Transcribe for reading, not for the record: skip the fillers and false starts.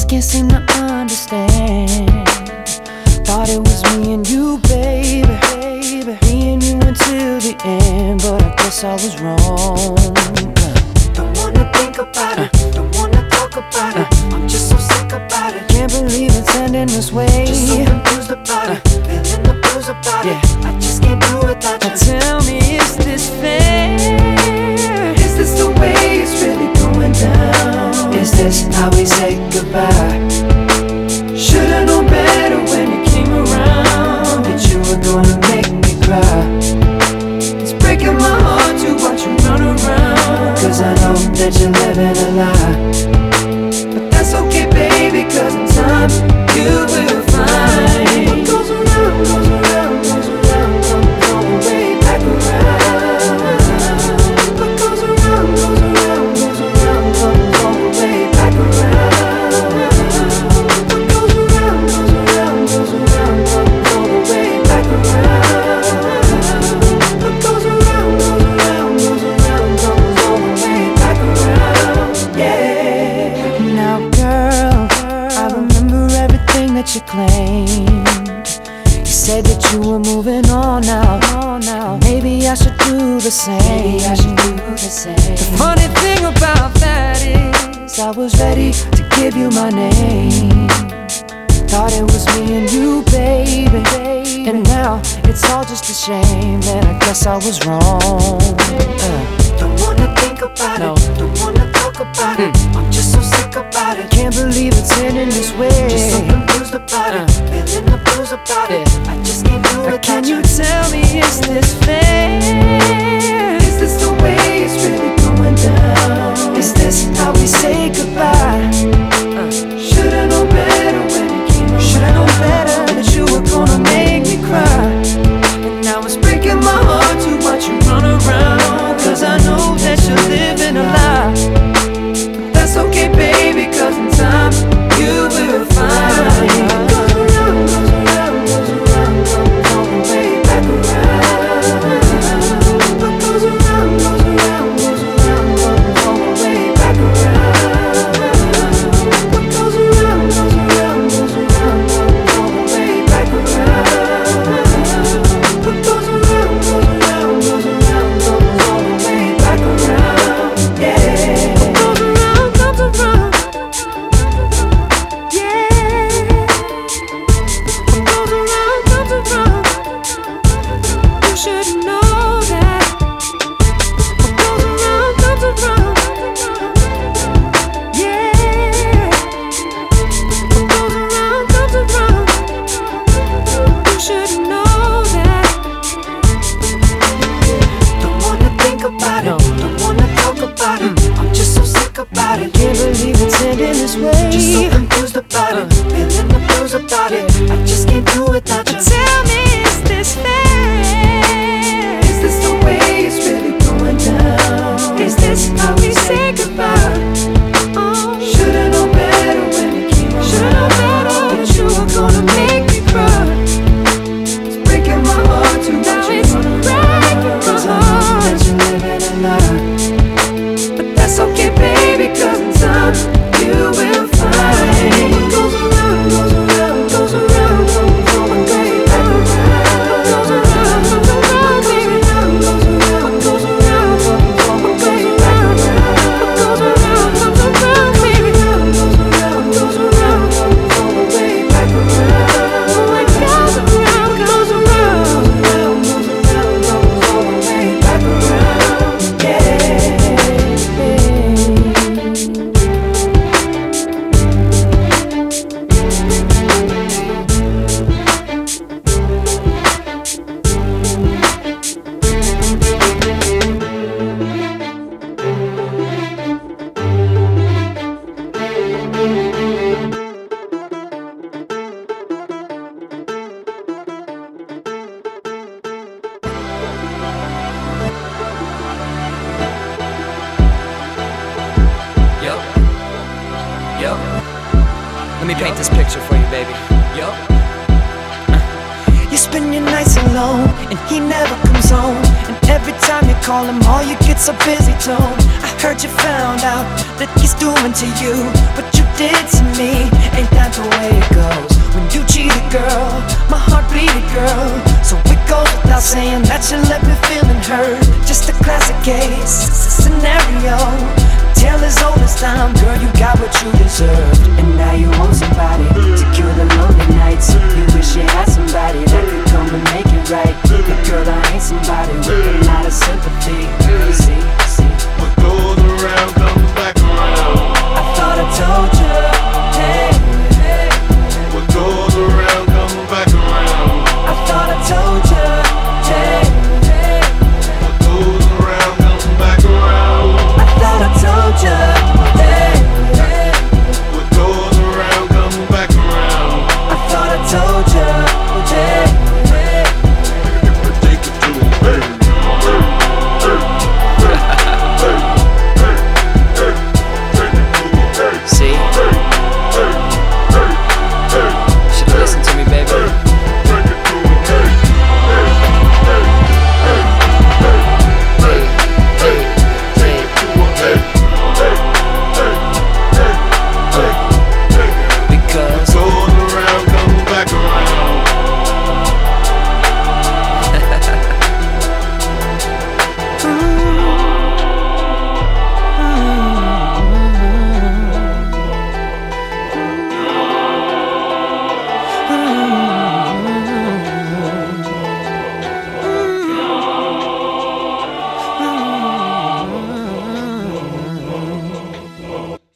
can't seem to understand. Thought it was me and you, baby, me and you until the end, but I guess I was wrong. Don't wanna think about it, don't wanna talk about it. I'm just so sick about it. Can't believe it's ending this way. Just so confused about it, feeling the blues about it. I just can't do without you. Now tell me, is this fair? Is this the way it's really going down? Is this how we say goodbye? Should've known better when you came around that you were gonna make me cry. It's breaking my heart to watch you run around, 'cause I know that you're living a lie. but that's okay, baby, 'cause in time you will find what goes around, goes around, goes around, comes all the way back around. What goes around, goes around, goes around, comes all the way back around. What goes around, goes around, goes around, comes all the way back around. What goes around, goes around, goes around, comes all the way back around. Yeah. Now girl, I remember everything that you claimed. You said that you were moving on now. Maybe I should do the same. The funny thing about that is I was ready to give you my name. Thought it was me and you, baby, and now it's all just a shame. That I guess I was wrong. Don't wanna think about No. it, don't wanna talk about it. I'm just so sick about it. Can't believe it's ending this way. Just so confused about it, feeling the blues about it. I just can't do it. Can you tell me, is this fair? Is this the way it's really going down? Is this how we say goodbye? Should've known better when you came around. Should've known better that you were gonna make me cry. And now it's breaking my heart to watch you run around, 'Cause I know that you're living a lie. but that's okay, baby, 'cause in time you will find what goes around, goes around, goes around, comes all the way back around. What goes around, goes around, goes around, comes all the way back around. What goes around, goes around, goes around, comes all the way back around. What goes around, goes around, goes around, comes all the way back around. Yeah. What goes around comes around. Yeah. What goes around comes around. You should know that. What goes around comes around. Yeah. What goes around comes around. You should know that. Don't wanna think about it, don't wanna talk about it. I'm just so sick about it. Can't believe it's ending this Just so way. confused about it, feeling the blues about it. I just can't do without you. Tell me, is this fair? Is this the way it's really going down? Is this how we say goodbye? Oh, Should've known better when you came around. should've known better that you were gonna make me cry. It's breaking my heart to Now watch you it's run breaking around, my 'cause I know heart. that you're living a lie. But that's okay, baby, 'cause in time you will find what goes around, goes around, goes around, comes all the way back around. What goes around, goes around, goes around, goes around, what goes around, comes all the way back around. What goes around comes around, baby. Goes around, goes around, comes all the way back around. What goes around comes around. Goes around, goes around, comes all the way back around. Yeah. Yo, let me paint this picture for you, baby. Yo, You spend your nights alone, and he never comes home. And every time you call him, all you get's a busy tone. I heard you found out that he's doing to you, but you did to me. Ain't that the way it goes? When you cheated, girl, my heart bleeded, girl. So it goes without saying that you left me feeling hurt. Just a classic case, scenario. Tale as old as time, girl, you got what you deserve.